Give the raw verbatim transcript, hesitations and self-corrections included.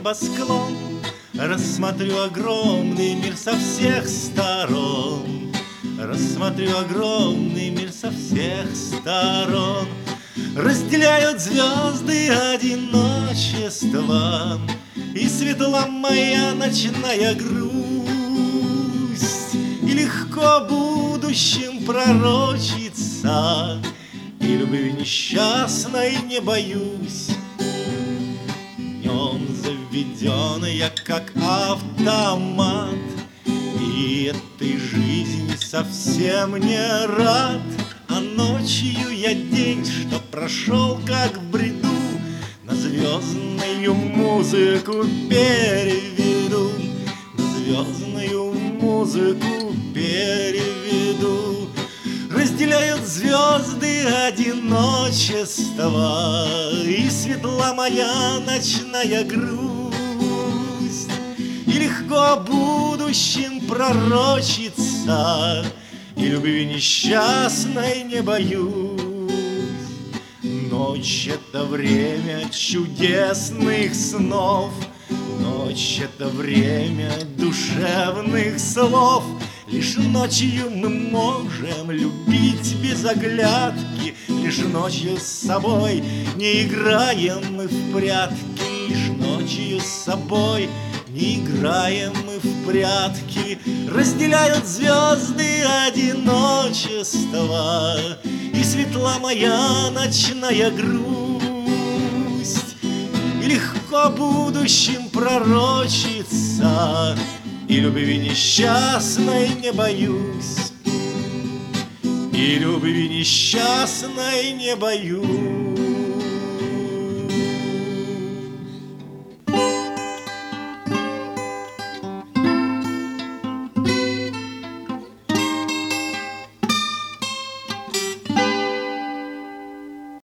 небосклон, рассмотрю огромный мир со всех сторон, рассмотрю огромный мир со всех сторон. Разделяют звезды одиночество, и светла моя ночная грусть, и легко будущим пророчится, и любви несчастной не боюсь. Днем заведен я как автомат, и этой жизни совсем не рад. А ночью я день, что прошел как в бреду, на звездную музыку переведу, на звездную музыку переведу. Разделяют звезды одиночество, и светла моя ночная грусть, и легко о будущем пророчится, и любви несчастной не боюсь. Ночь — это время чудесных снов, ночь — это время душевных слов. Лишь ночью мы можем любить без оглядки, лишь ночью с собой не играем мы в прятки, лишь ночью с собой не играем мы в прятки. Разделяют звезды одиночество, и светла моя ночная грусть, и легко будущим пророчится, и любви несчастной не боюсь, и любви несчастной не боюсь.